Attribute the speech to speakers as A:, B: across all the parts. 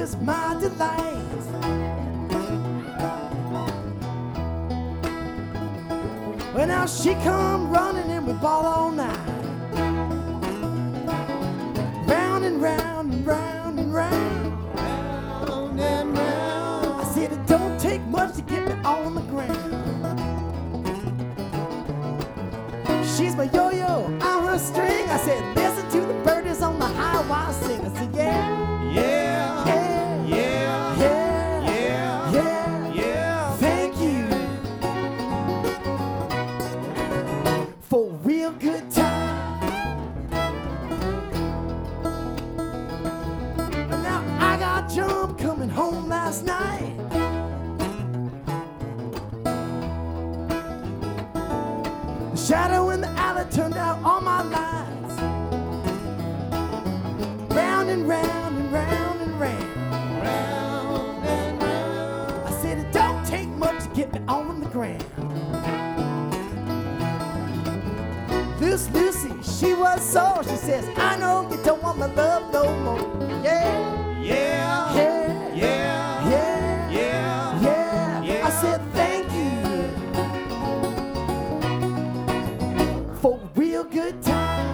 A: is my delight. Well, now she come running and we ball all night. Round and round and round and round.
B: Round and round.
A: I said it don't take much to get me on the ground. She's my yo-yo, I'm her string. I said, listen to the birdies on the high wire sing. I said, yeah,
B: Yeah.
A: yeah,
B: Yeah.
A: yeah,
B: Yeah.
A: yeah,
B: Yeah.
A: thank you for a real good time. And now I got Jump coming home last night. The shadow in the alley turned out all my lights. Round and round and round and round.
B: Round and round.
A: I said it don't take much to get me on the ground. Loose Lucy, she was sore. She says, I know you don't want my love no more. Yeah,
B: Yeah.
A: yeah,
B: Yeah.
A: yeah,
B: Yeah.
A: yeah.
B: Yeah.
A: I said thank you for a real good time.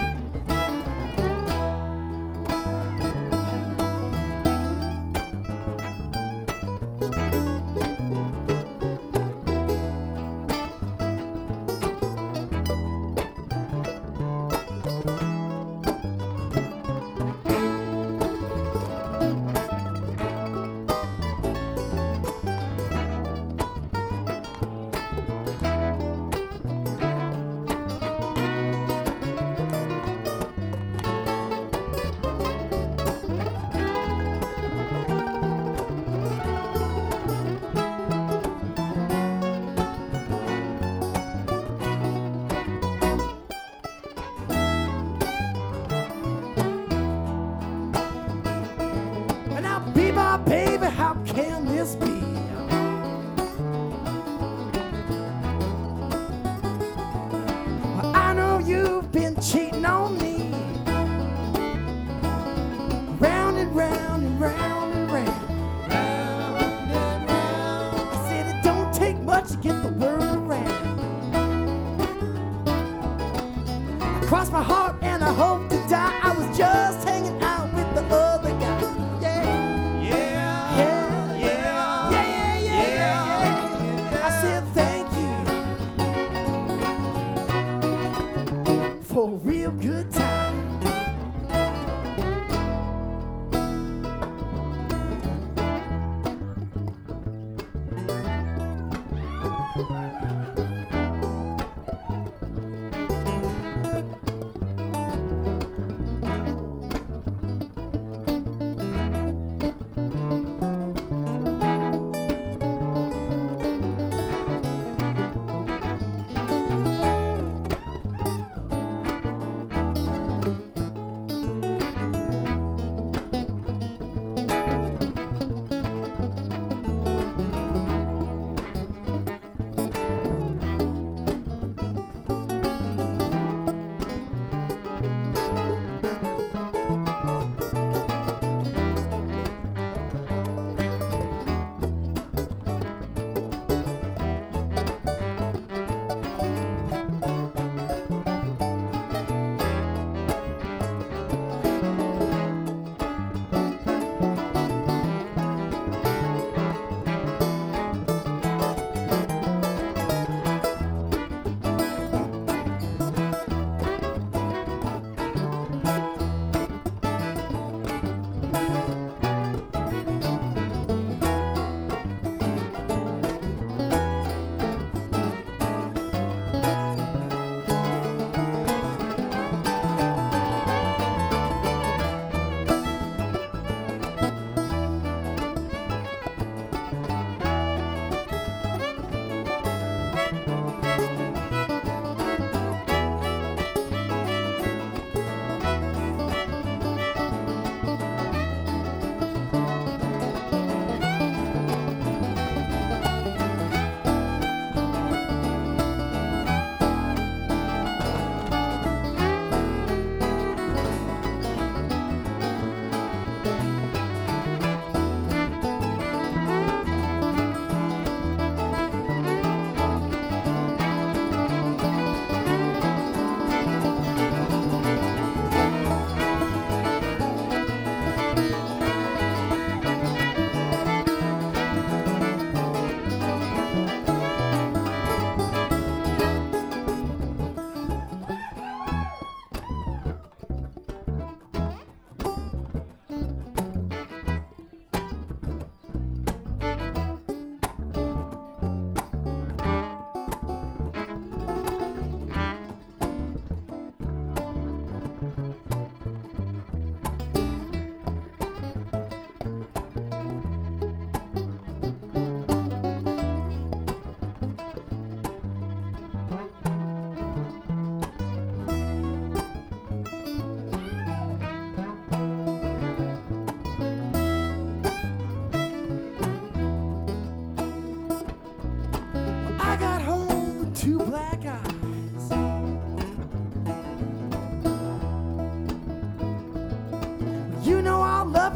A: And now, bebop, baby, how can this be? Well, I know you've been cheating on me. Round and round and round and round.
B: Round and round.
A: I said it don't take much to get the word around. I crossed my heart and I hope to die. I was just hanging out with the other guy. Yeah,
B: Yeah.
A: yeah,
B: Yeah.
A: yeah, yeah, yeah. I said thank you for a real good time.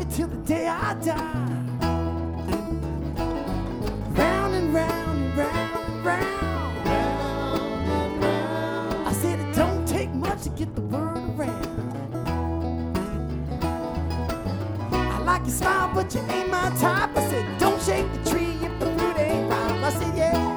A: it till the day I die. Round and round and round and round. I said it don't take much to get the word around. I like your smile, but you ain't my type. I said don't shake the tree if the fruit ain't ripe. I said yeah.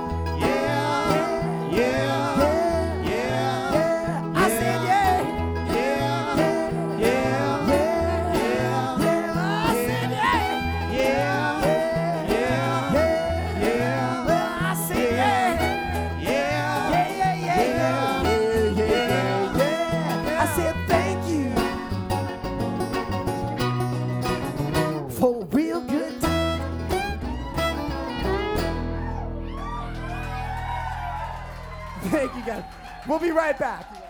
A: For a real good time. Thank you guys. We'll be right back.